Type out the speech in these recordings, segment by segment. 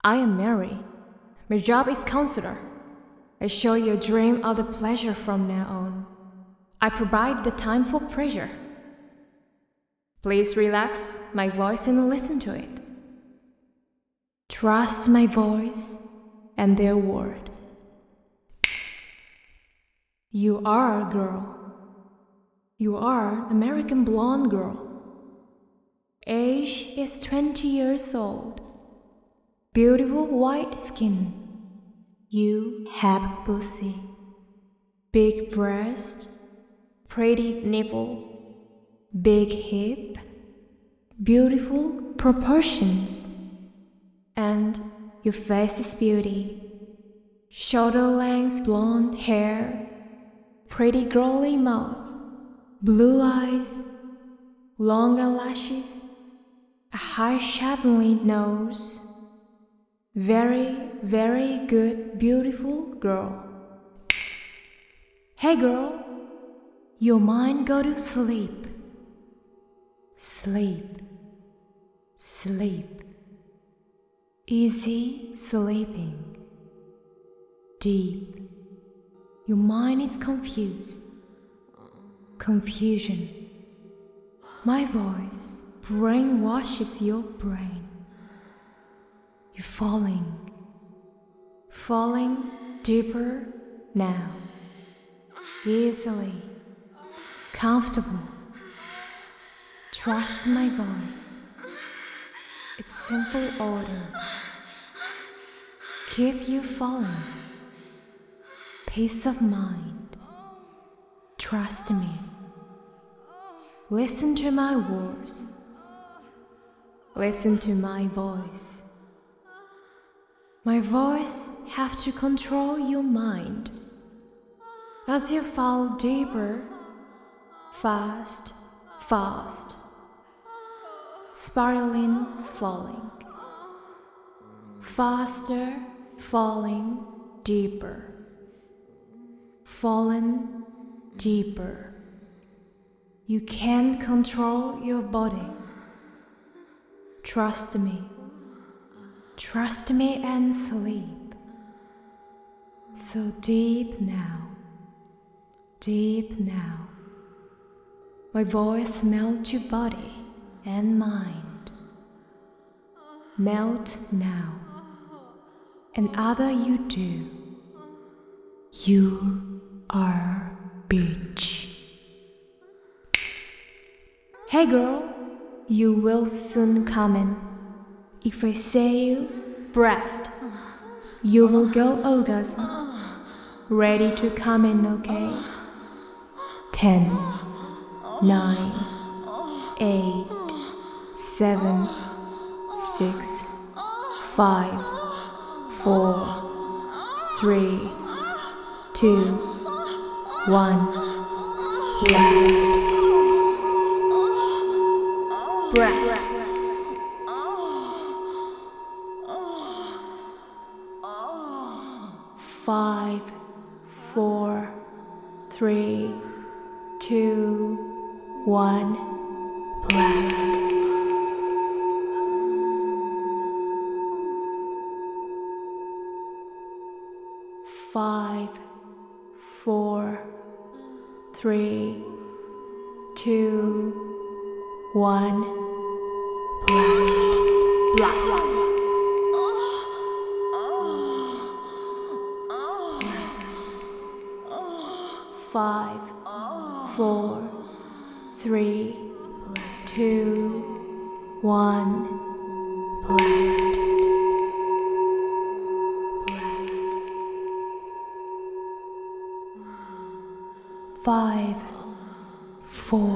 I am Mary. My job is counselor. I show you a dream of the pleasure from now on. I provide the time for pleasure. Please relax my voice and listen to it. Trust my voice and their word. You are a girl. You are American blonde girl. Age is 20 years old. Beautiful white skin. You have pussy. Big breast. Pretty nipple. Big hip. Beautiful proportions. And your face is beauty. Shoulder-length blonde hair. Pretty girly mouth. Blue eyes. Long eyelashes. A high shapely nose. Very, very good, beautiful girl. Hey girl, your mind go to sleep. Sleep, sleep. Easy sleeping. Deep. Your mind is confused. Confusion. My voice brainwashes your brain. You're falling deeper now. Easily, comfortable. Trust my voice. It's simple order. Keep you falling. Peace of mind. Trust me. Listen to my words. Listen to my voice. My voice have to control your mind. As you fall deeper, fast, fast, spiraling, falling, faster, falling, deeper, falling, deeper. You can't control your body. Trust me. Trust me and sleep. So deep now, deep now. My voice melts your body and mind. Melt now. And other you do. You are bitch. Hey girl, you will soon come in. If I say you breast, you will go orgasm. Ready to come in, okay? 10, 9, 8, 7, 6, 5, 4, 3, 2, 1. Breast. Breast. 5, 4, 3, 2, 1. Blast. 5, 4, 3, 2, 1. Blast. Blast. 5, 4, 3, 2, 1. Blast. Blast. 5, 4,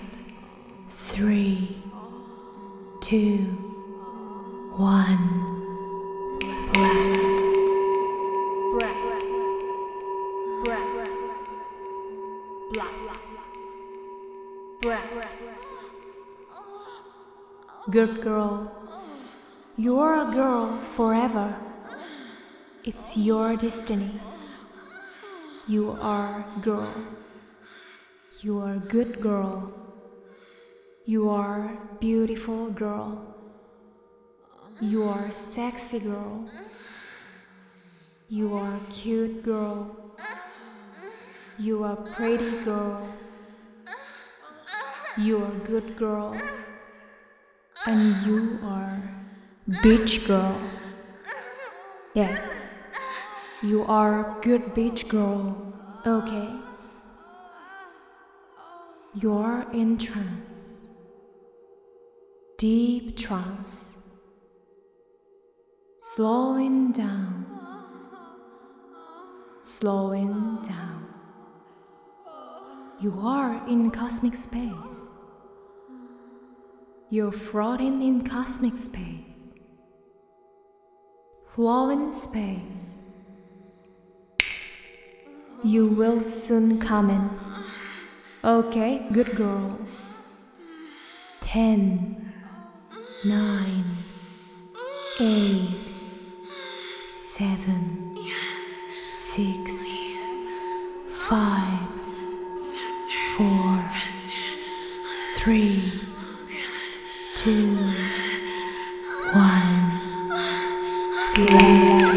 3, 2, 1. Blast. Breast. Breast. Blast. Breast. Good girl. You're a girl forever. It's your destiny. You are girl. You are good girl. You are beautiful girl. You are a sexy girl. You are a cute girl. You are a pretty girl. You are a good girl. And you are beach girl. Yes, you are a good beach girl. Okay. You're in trance. Deep trance. Slowing down. Slowing down. You are in cosmic space. You're floating in cosmic space. Flowing space. You will soon come in. Okay, good girl. 10, 9, 8, 7, 6, 5, 4, 3, 2, 1. Blessed.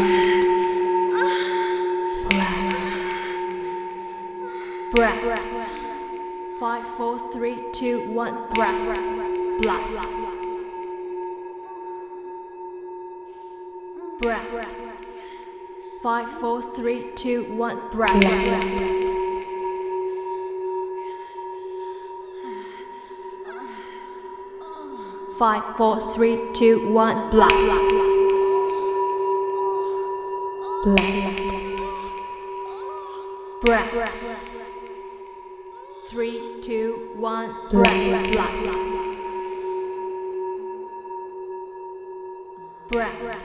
Breast. 5, 4, 3, 2, 1. Breast. Blast. Breast. 5, 4, 3, 2, 1. Breast. Five, 4, 3, 2, 1. Blast. Blessed. Breast. 3, 2, 1. Breast. Breast.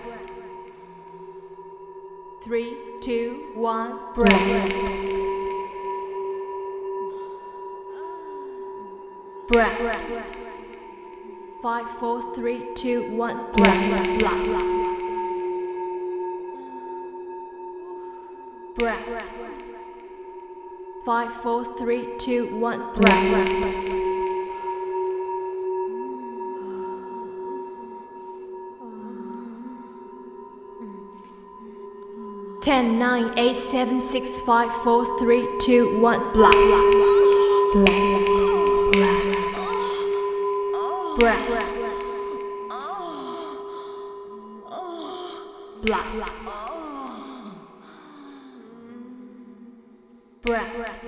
3, 2, 1. Breast. Breast. 5, 4, 3, 2, 1. Breast. Breast. 5, 4, 3, 2, 1. Breast. 10, 9, 8, 7, 6, 5, 4, 3, 2, 1. Blast. Blast. Breast. Blast. Breast.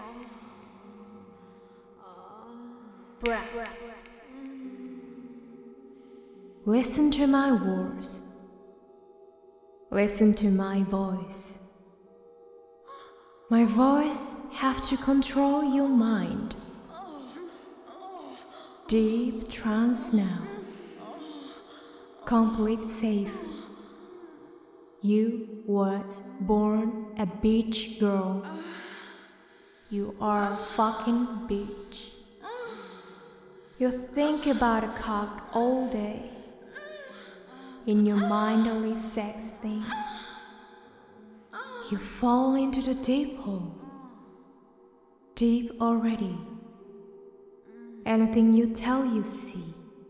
Breast. Listen to my words. Listen to my voice. My voice have to control your mind. Deep trance now. Complete safe. You was born a beach girl. You are a fucking bitch. You think about a cock all day. In your mind only sex things. You fall into the deep hole. Deep already. Anything you tell you see.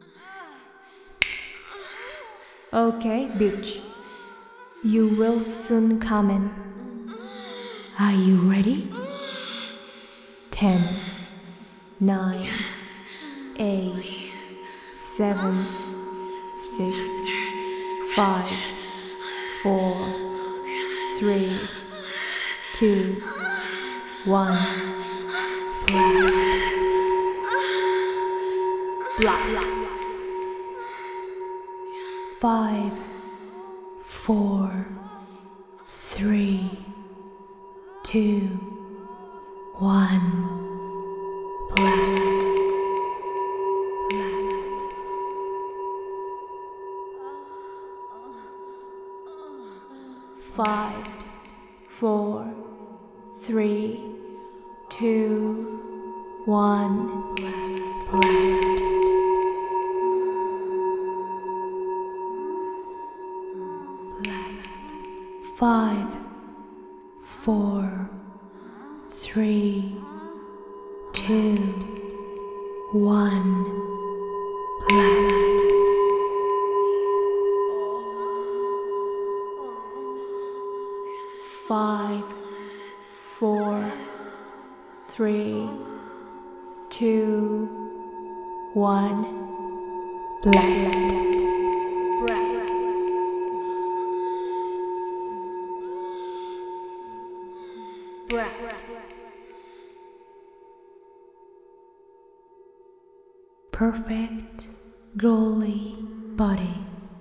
Okay, bitch. You will soon come in. Are you ready? 10, 9, 8, 7, 6, 5, 4, 3, 2, 1. Blast. Blast. 5, 4, 3, 2, 1. Blast. Blast. 5, 4, 3, 2, 1. Blast. Blast. Blast. 5, 4, 3, 2, 1. Blast. 5, 4, 3, 2, 1. Blessed. Perfect, girly body,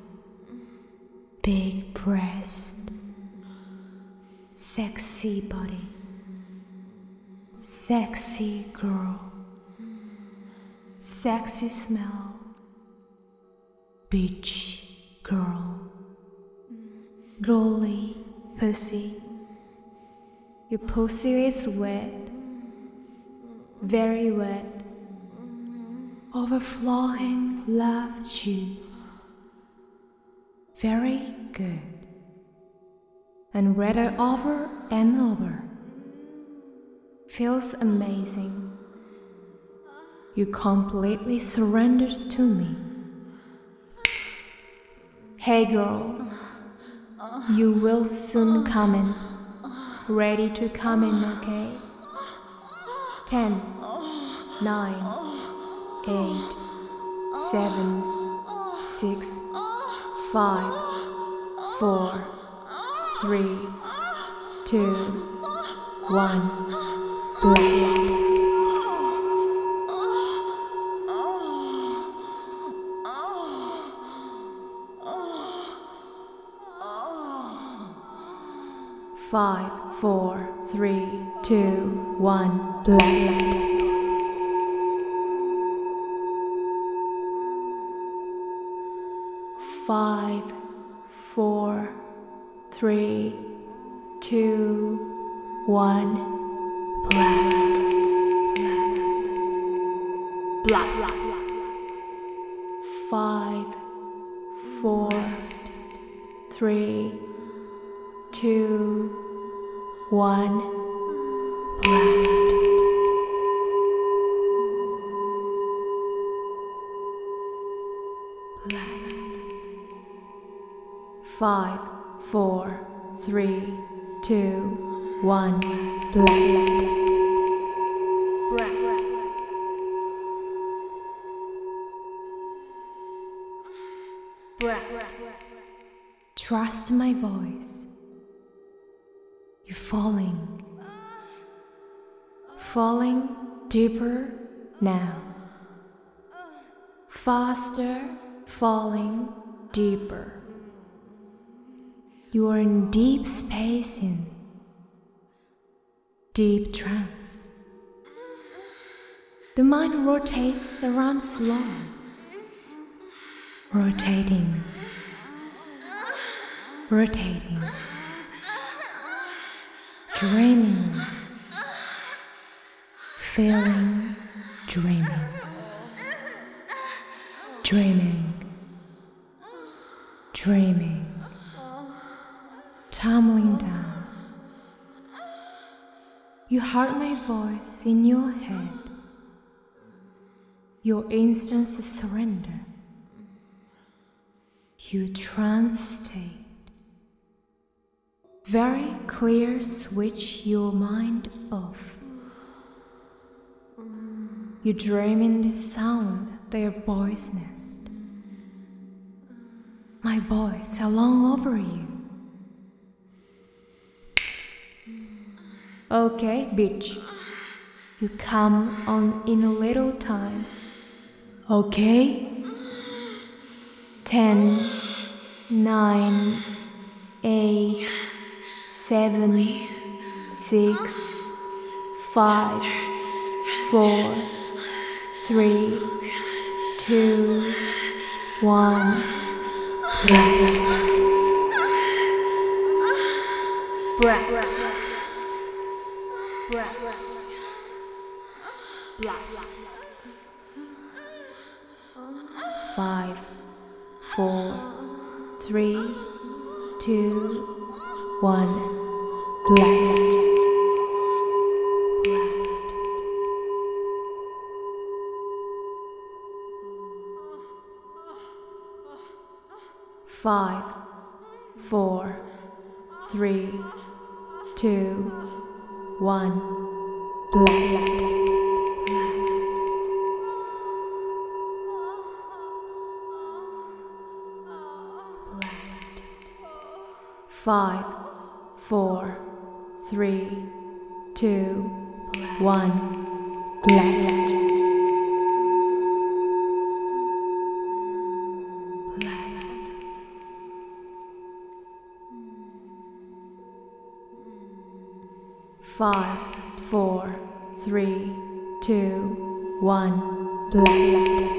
big breast, sexy body, sexy girl, sexy smell, beach girl, girly pussy. Your pussy is wet, very wet, overflowing love juice. Very good. And read it over and over. Feels amazing. You completely surrendered to me. Hey girl, you will soon come in. Ready to come in, okay? 10, 9, 8, 7, 6, 5, 4, 3, 2, 1. Blessed. 5, 4, 3, 2, 1. Blessed. 5, 4, 3, 2, 1. Blessed. Blessed. 5, 4, 3, 2, 1. Blessed. Blessed. 5, 4, 3, 2, 1. Blessed. Trust my voice. You're falling. Falling deeper now. Faster, falling deeper. You are in deep space, in deep trance. The mind rotates around slow, rotating, rotating, dreaming, feeling, dreaming, dreaming, dreaming, tumbling down. You heard my voice in your head. Your instance is surrender. You trance state. Very clear, switch your mind off. You dream in the sound, their boy's nest. My boys along over you. Okay, bitch. You come on in a little time. Okay? 10, 9, 8, 7, 6, 5, 4, 3, 2, 1. Breast. Breast. Breast. Blast. 5, 4, 3, 2, 1. Blessed. Blessed. 5, 4, 3, 2, 1. Blast. 5, 4, 3, 2, 1. Blast. 5, 4, 3, 2, 1. Blast.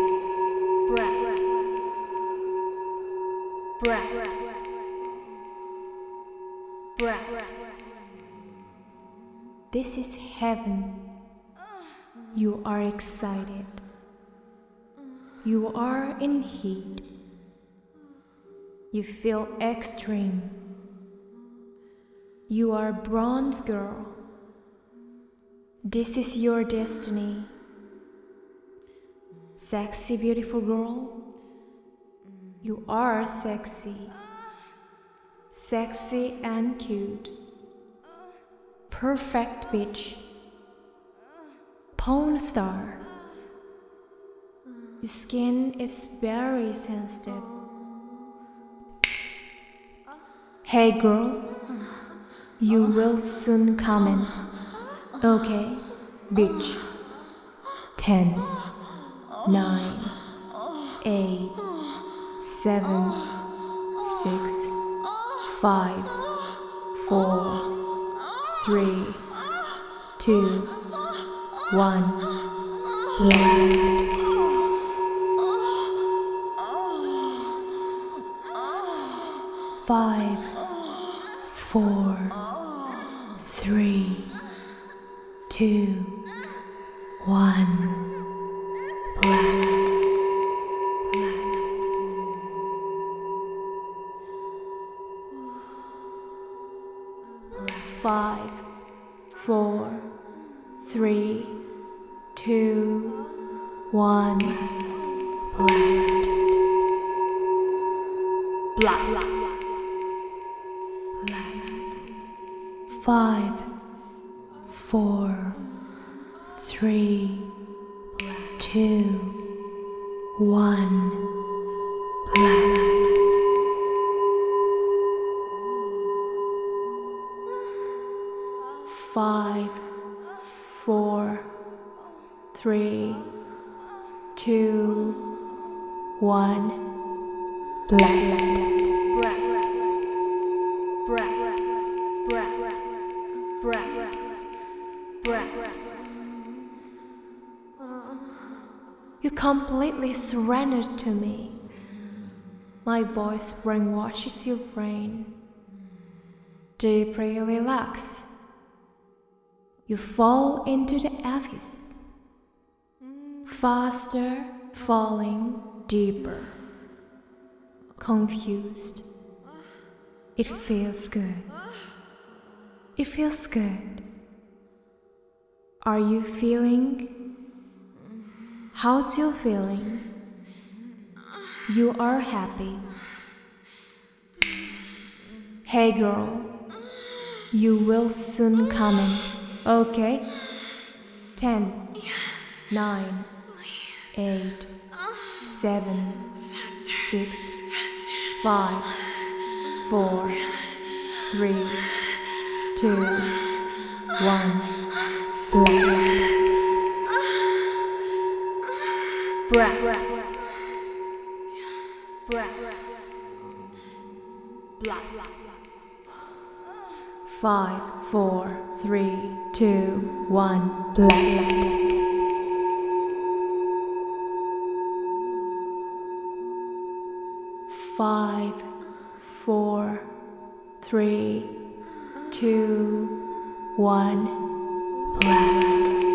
This is heaven. You are excited. You are in heat. You feel extreme. You are a bronze girl. This is your destiny. Sexy, beautiful girl. You are sexy. Sexy and cute. Perfect bitch. Porn star. Your skin is very sensitive. Hey girl, you will soon come in. Okay, bitch. 10, 9, 8, 7, 6, 5, 4, 3, 2, 1. Blast. 5, 4, 3, 2, 1. Blast. 5, 4, 3, 2, 1. Blast. Blast. 5, 4, 3, 2, 1. Blast. 5, 4, 3, 2, 1. Blast. You completely surrendered to me. My voice brainwashes your brain. Deeply relax. You fall into the abyss. Faster, falling deeper. Confused. It feels good. It feels good. Are you feeling? How's your feeling? You are happy. Hey girl, you will soon come in, okay? 10, 9, 8, 7, 6, 5, 4, 3, 2, 1. Blast. Blast. Blast. 5, 4, 3, 2, 1. Blast. 5, 4, 3, 2, 1. Blast.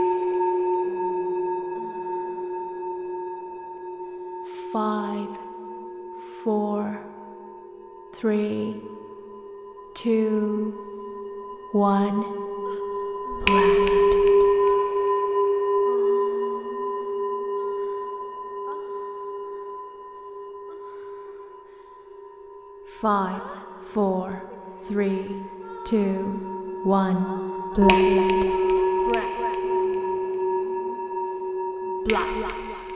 5, 4, 3, 2, 1. Blast. 5, 4, 3, 2, 1. Blast. Blast.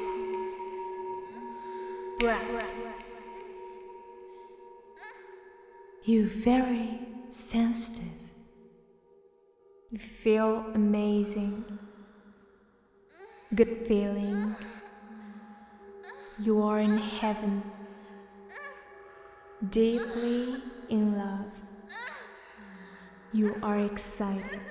Blast. You're very sensitive. You feel amazing. Good feeling. You are in heaven. Deeply in love. You are excited.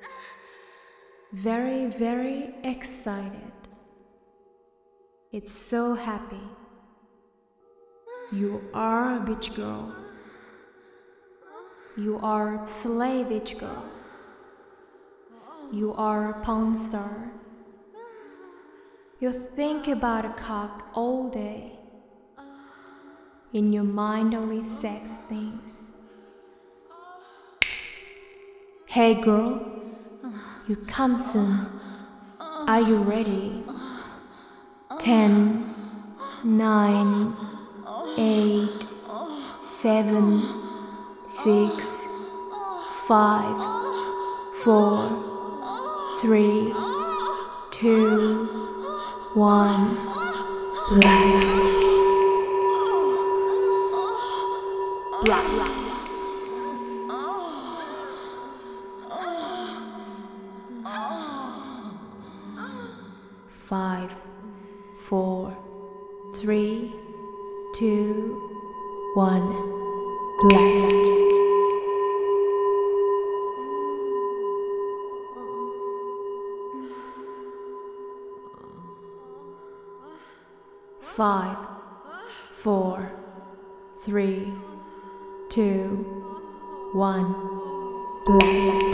Very, very excited. It's so happy. You are a beach girl. You are slay beach girl. You are a porn star. You think about a cock all day. In your mind only sex things. Hey girl, you come soon. Are you ready? 10, 9, 8, 7, 6, 5, 4, 3, 2, 1. Blast. Blast. 5, 4, 3, 2, 1. Blast. 5, 4, 3, 2, 1. Blast.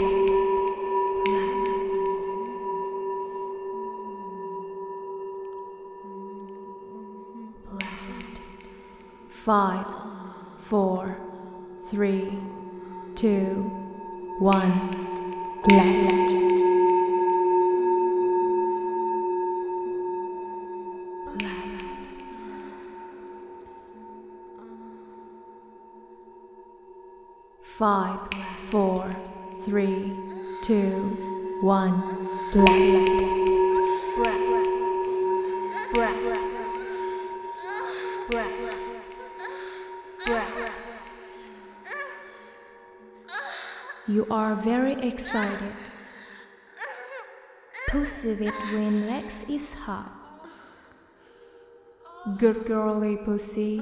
Blast. 5, 4, 3, 2, 1. Blast. Blast. 5, 4, 3, 2, 1. Blast. Breast. Breast. Breast. You are very excited. Perceive it when Lex is hot. Good girly pussy.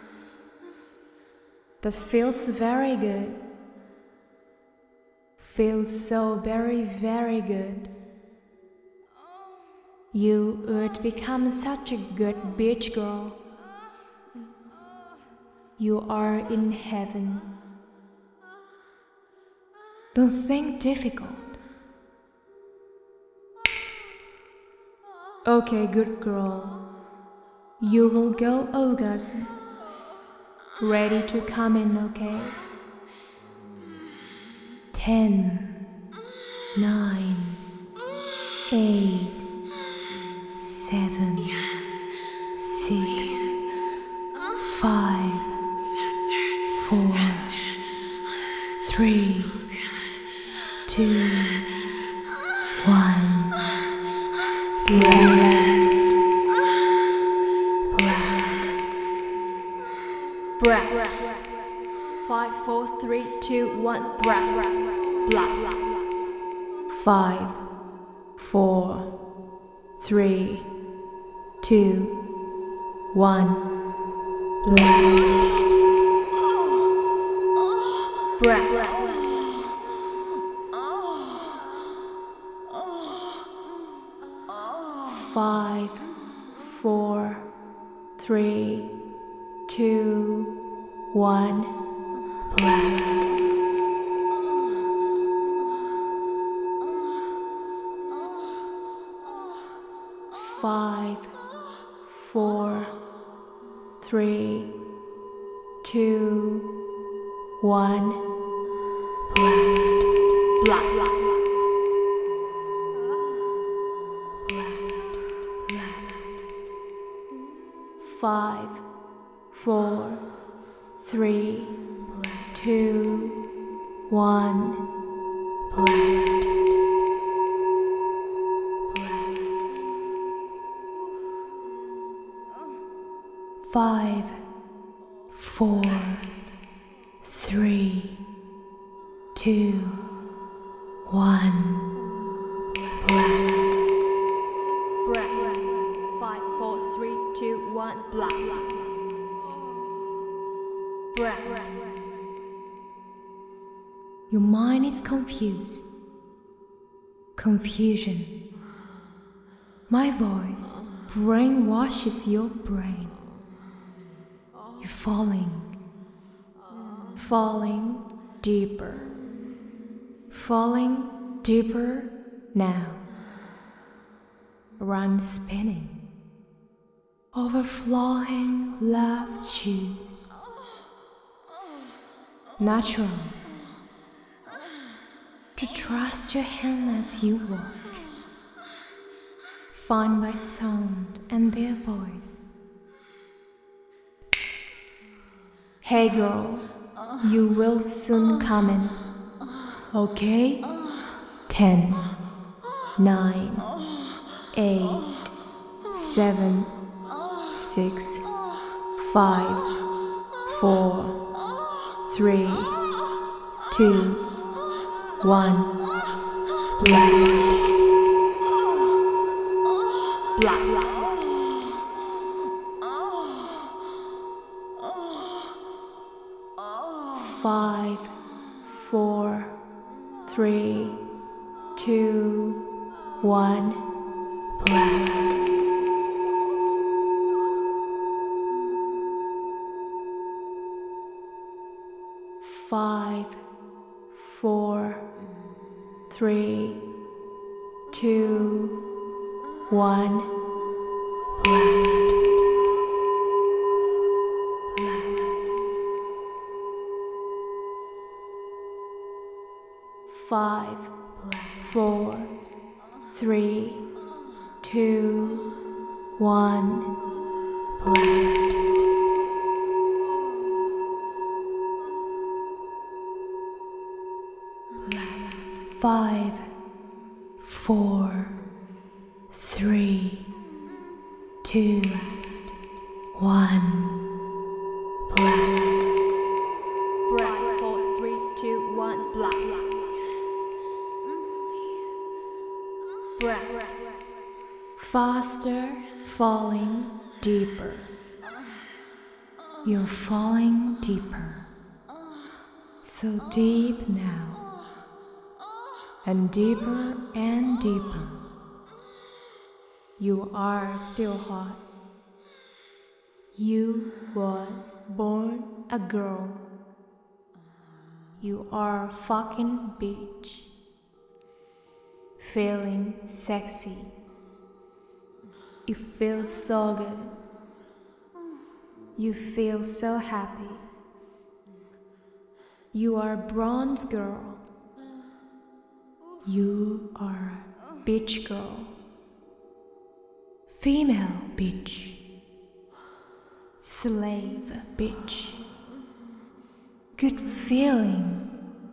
That feels very good. Feels so very, very good. You would become such a good beach girl. You are in heaven. Don't think difficult. Okay, good girl. You will go orgasm. Ready to come in, okay? 10, 9, 8, 7, 6, 5, 4, 3, 2, 1. Blast. Blast. Breast. 5, 4, 3, 2, 1. Breast. Blast. 5, 4, 3, 2, 1. Blast. Breast. 5, 4, 3, 2, 1. Blast. 5, 4, 3, 2, 1. Blast. Blast. Blast. Blast. 5, 4, 3, 2, 1. Blessed. Blessed. 5, 4, 3, 2, 1. Blessed. Breath. 5, 4, 3, 2, 1. Blast. Breath. Your mind is confused. Confusion. My voice brainwashes your brain. You're falling deeper, falling deeper now. Around spinning, overflowing love juice. Natural. To trust your hand as you walk. Find my sound and their voice. Hey girl, you will soon come in. Okay? 10, 9, 8, 7, 6, 5, 4, 3, 2, 1. Blessed. Blessed. 5, 4, 3, 2, 1. Blessed. 5, 4, 3, 2, 1. Blessed. Blessed. 5, 4, 3, 2, 1. Blessed. 5, 4, 3, 2, 1. Blessed. Breath. 4, 3, 2, 1. Blast. Breath. Faster, falling deeper. You're falling deeper. So deep now. And deeper and deeper. You are still hot. You was born a girl. You are a fucking bitch. Feeling sexy. You feel so good. You feel so happy. You are a bronze girl. You are a bitch girl. Female bitch. Slave bitch. Good feeling.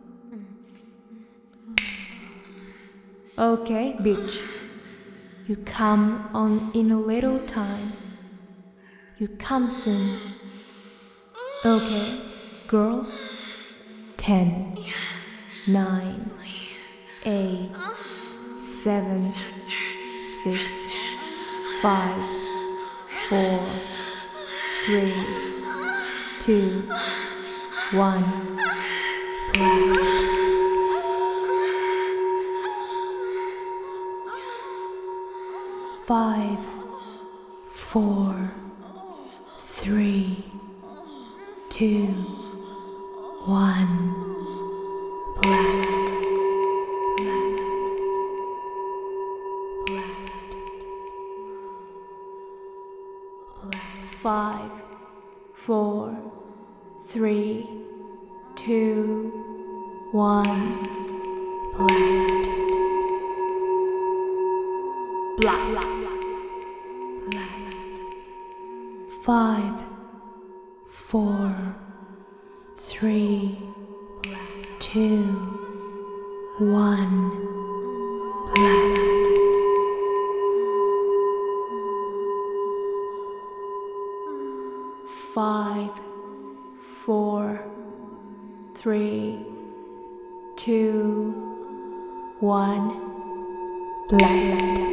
Okay, bitch. You come on in a little time. You come soon. Okay, girl. 10, 9, 8, 7, 6, 5, 4, 3, 2, 1. Blessed. 5, 4, 3, 2, 1. Blessed. Blessed. Blessed. Blessed. 5, 4, 3, 2, 1. Blessed. Blessed. Blessed. 5, 4, 3, 2, 2, 1. Blessed. 5, 4, 3, 2, 1. Blessed.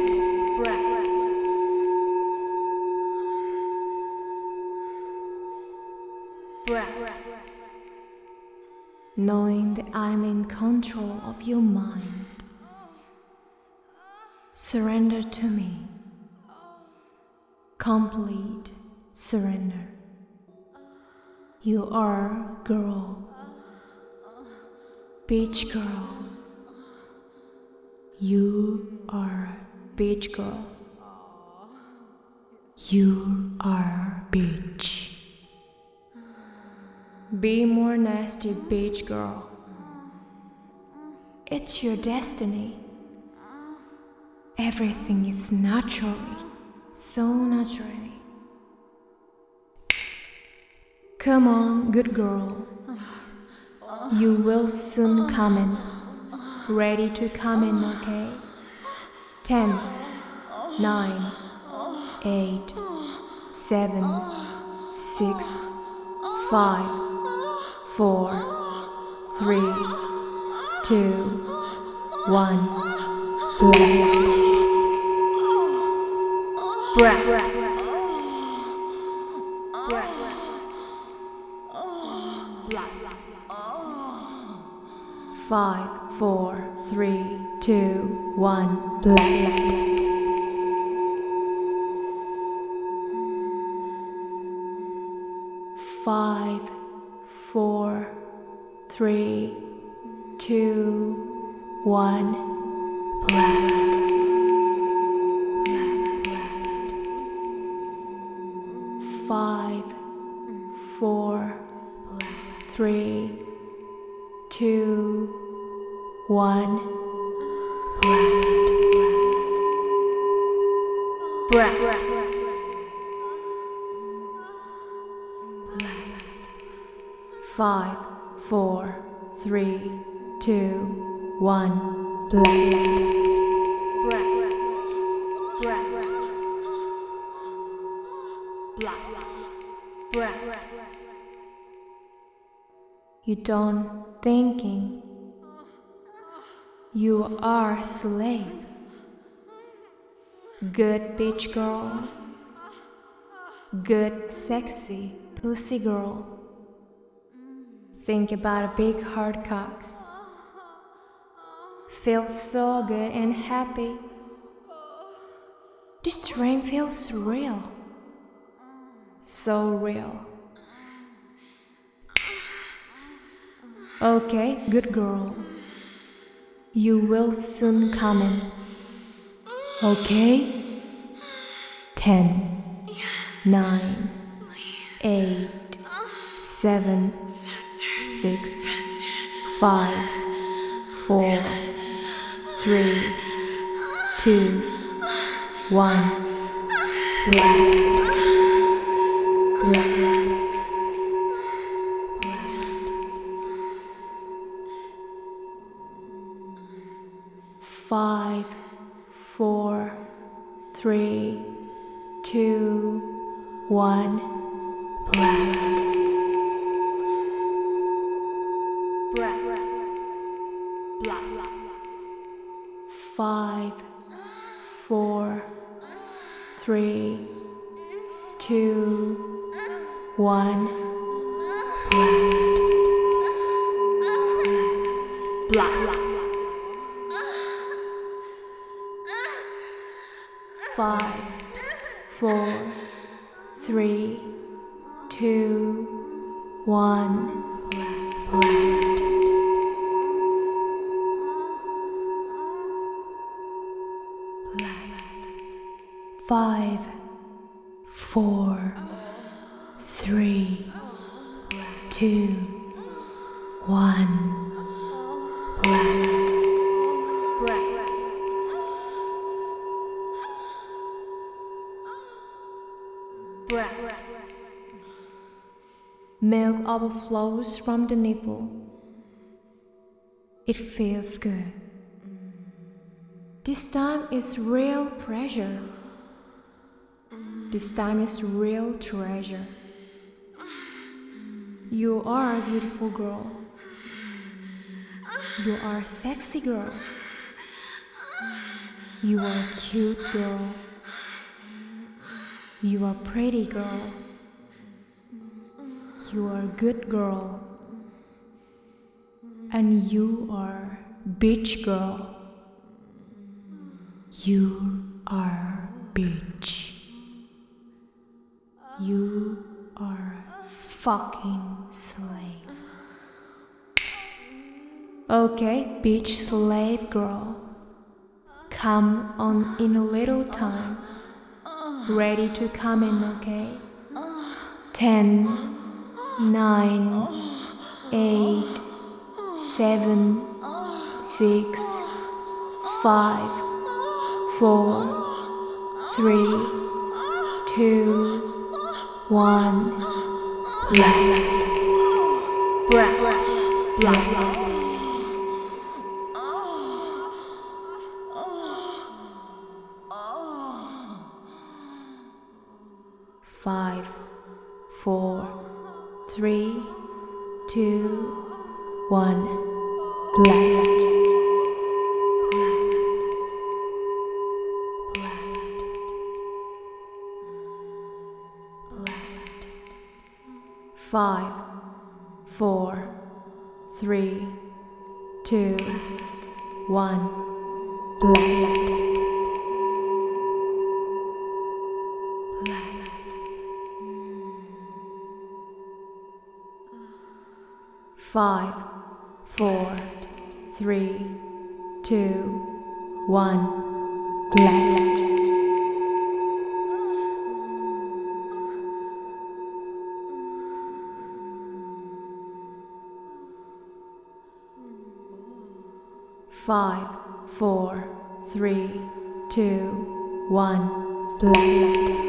Knowing that I'm in control of your mind, surrender to me. Complete surrender. You are girl, beach girl. You are beach girl. You are beach. Be more nasty, beach girl. It's your destiny. Everything is naturally, so naturally. Come on, good girl. You will soon come in. Ready to come in, okay? 10, 9, 8, 7, 6, 5, 4, 3, 2, 1. Blessed. Breast. 5, 4, 3, 2, 1. Blessed. 5, 4, 3, 2, 1. Blessed. 5, 4, 3, 2, 1. Blessed. Breast. 5, 4, 3, 2, 1. Blessed. You don't thinking. You are slave. Good beach girl. Good sexy pussy girl. Think about a big hard cocks. Feel so good and happy. This dream feels real. So real. Okay, good girl. You will soon come in. Okay? 10, 9, 8, 7, 6, 5, 4, 3, 2, 1. Blessed. 5, 4, 3, 2, 1. Blessed. 5, 4, 3, 2, 1. Blessed. 5, 4, 3, 2, 1. Blessed. 5, 4, 3, 2, 1. Blessed. Milk overflows from the nipple. It feels good. This time is real pleasure. This time is real treasure. You are a beautiful girl. You are a sexy girl. You are a cute girl. You are a pretty girl. You are a good girl. And you are bitch girl. You are bitch. You are fucking slave. Okay, bitch slave girl. Come on in a little time. Ready to come in, okay? 10, 9, 8, 7, 6, 5, 4, 3, 2, 1. Blast. Blast. Blast. Five, 4, 3, 2, 1. Blast. Blast. Blast. Blast. 5, 4, 3, 2, 1. Blast. Blast. 5, 4, 3, 2, 1. Blast. 5, 4, 3, 2, 1. Blast.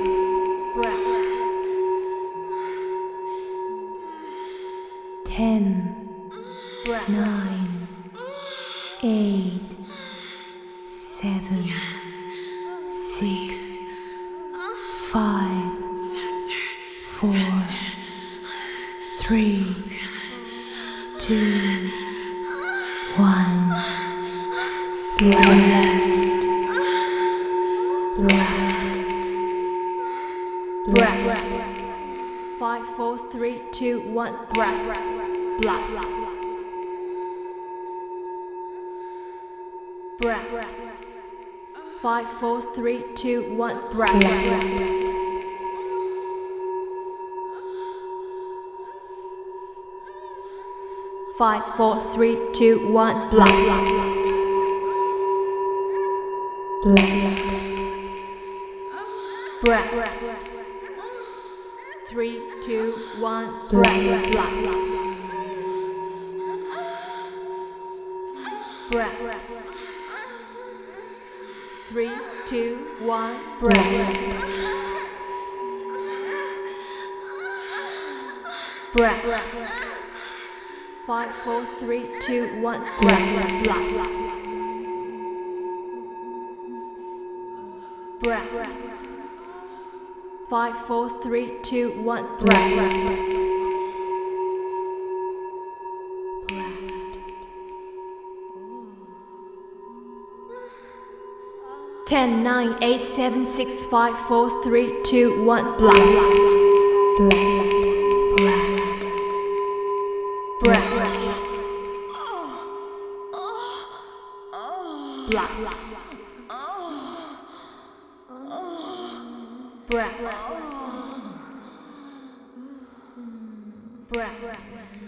10, 9, 8, 7, 6, 5, 4, 3, 2, 1. Blast. Blast. Blast. 5, 4, 3, 2, 1. Blast. Blast. Blast. 5, 4, 3, 2, 1. Blast. Five, 4, 3, 2, 1. Blast. Blast. Blast. 3, 2, 1. Blast. Blast. 3, 2, 1. Blast. Blast. 5, 4, 3, 2, 1. Blast. Blast. 5, 4, 3, 2, 1. Blast. Blast. 10, 9, 8, 7, 6, 5, 4, 3, 2, 1. Blast. Blast. Blast. Blast. Blast. Blast. Blast.